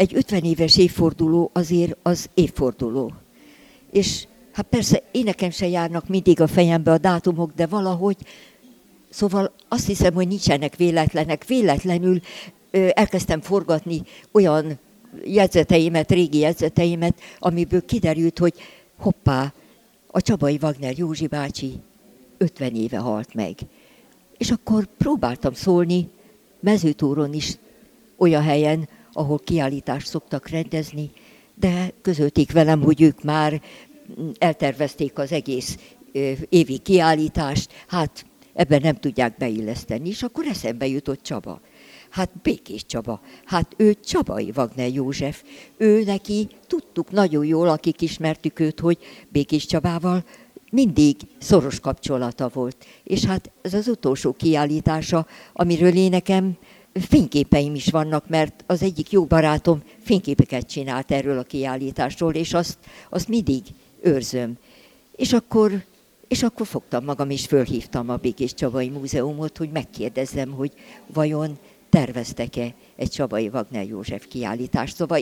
egy 50 éves évforduló azért az évforduló. És hát persze én nekem se járnak mindig a fejembe a dátumok, de valahogy, szóval azt hiszem, hogy nincsenek véletlenek. Véletlenül elkezdtem forgatni olyan jegyzeteimet, régi jegyzeteimet, amiből kiderült, hogy hoppá, a Csabai Wagner Józsi bácsi 50 éve halt meg. És akkor próbáltam szólni Mezőtúron is, olyan helyen, ahol kiállítást szoktak rendezni, de közölték velem, hogy ők már eltervezték az egész évi kiállítást, hát ebben nem tudják beilleszteni, és akkor eszembe jutott Csaba. Hát Békés Csaba, hát ő Csabai Wagner József, ő neki, tudtuk nagyon jól, akik ismertük őt, hogy Békés Csabával mindig szoros kapcsolata volt. És hát ez az utolsó kiállítása, amiről én nekem fényképeim is vannak, mert az egyik jó barátom fényképeket csinált erről a kiállításról, és azt mindig őrzöm. És akkor fogtam magam, és fölhívtam a Békés Csabai Múzeumot, hogy megkérdezzem, hogy vajon terveztek-e egy Csabai Wagner József kiállítást. Szóval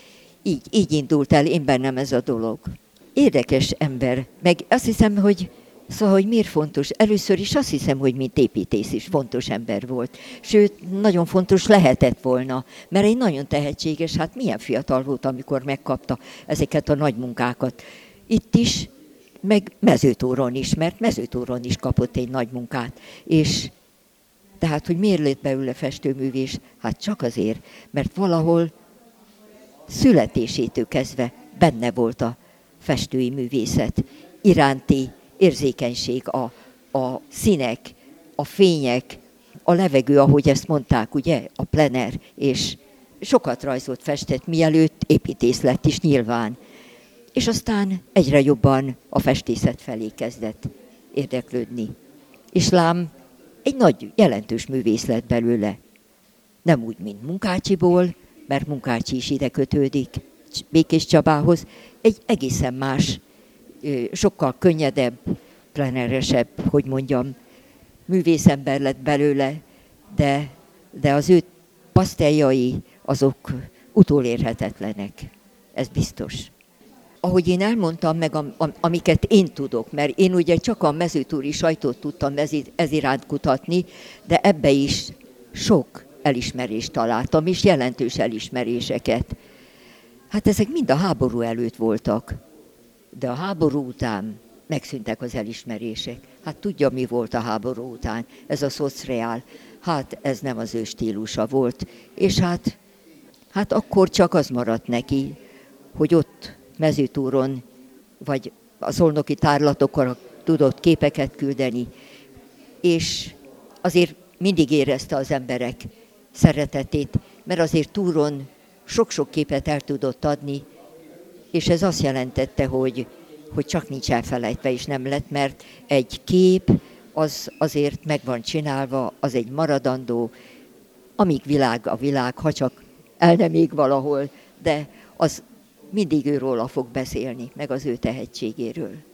így indult el én bennem ez a dolog. Érdekes ember, meg azt hiszem, hogy miért fontos? Először is azt hiszem, hogy mint építész is fontos ember volt. Sőt, nagyon fontos lehetett volna, mert egy nagyon tehetséges, hát milyen fiatal volt, amikor megkapta ezeket a nagy munkákat. Itt is, meg Mezőtúron is, mert Mezőtúron is kapott egy nagy munkát. És tehát, hogy miért lett belőle festőművész? Hát csak azért, mert valahol születésétől kezdve benne volt a festői művészet iránti érzékenység, a színek, a fények, a levegő, ahogy ezt mondták, ugye, a plener, és sokat rajzolt, festett, mielőtt építész lett is nyilván. És aztán egyre jobban a festészet felé kezdett érdeklődni. És lám, egy nagy, jelentős művész lett belőle. Nem úgy, mint Munkácsiból, mert Munkácsi is ide kötődik Békés Csabához, egy egészen más, sokkal könnyedebb, pleneresebb, hogy mondjam, művészember lett belőle, de az ő paszteljai azok utolérhetetlenek. Ez biztos. Ahogy én elmondtam meg, amiket én tudok, mert én ugye csak a mezőtúri sajtót tudtam ez iránt kutatni, de ebbe is sok elismerést találtam, és jelentős elismeréseket. Hát ezek mind a háború előtt voltak, de a háború után megszűntek az elismerések. Hát tudja, mi volt a háború után, ez a szocreál. Hát ez nem az ő stílusa volt, és hát akkor csak az maradt neki, hogy ott Mezőtúron, vagy a szolnoki tárlatokra tudott képeket küldeni, és azért mindig érezte az emberek szeretetét, mert azért túron sok-sok képet el tudott adni, és ez azt jelentette, hogy csak nincs elfelejtve, és nem lett, mert egy kép az azért meg van csinálva, az egy maradandó, amíg a világ, ha csak el nem ég valahol, de az mindig őróla fog beszélni, meg az ő tehetségéről.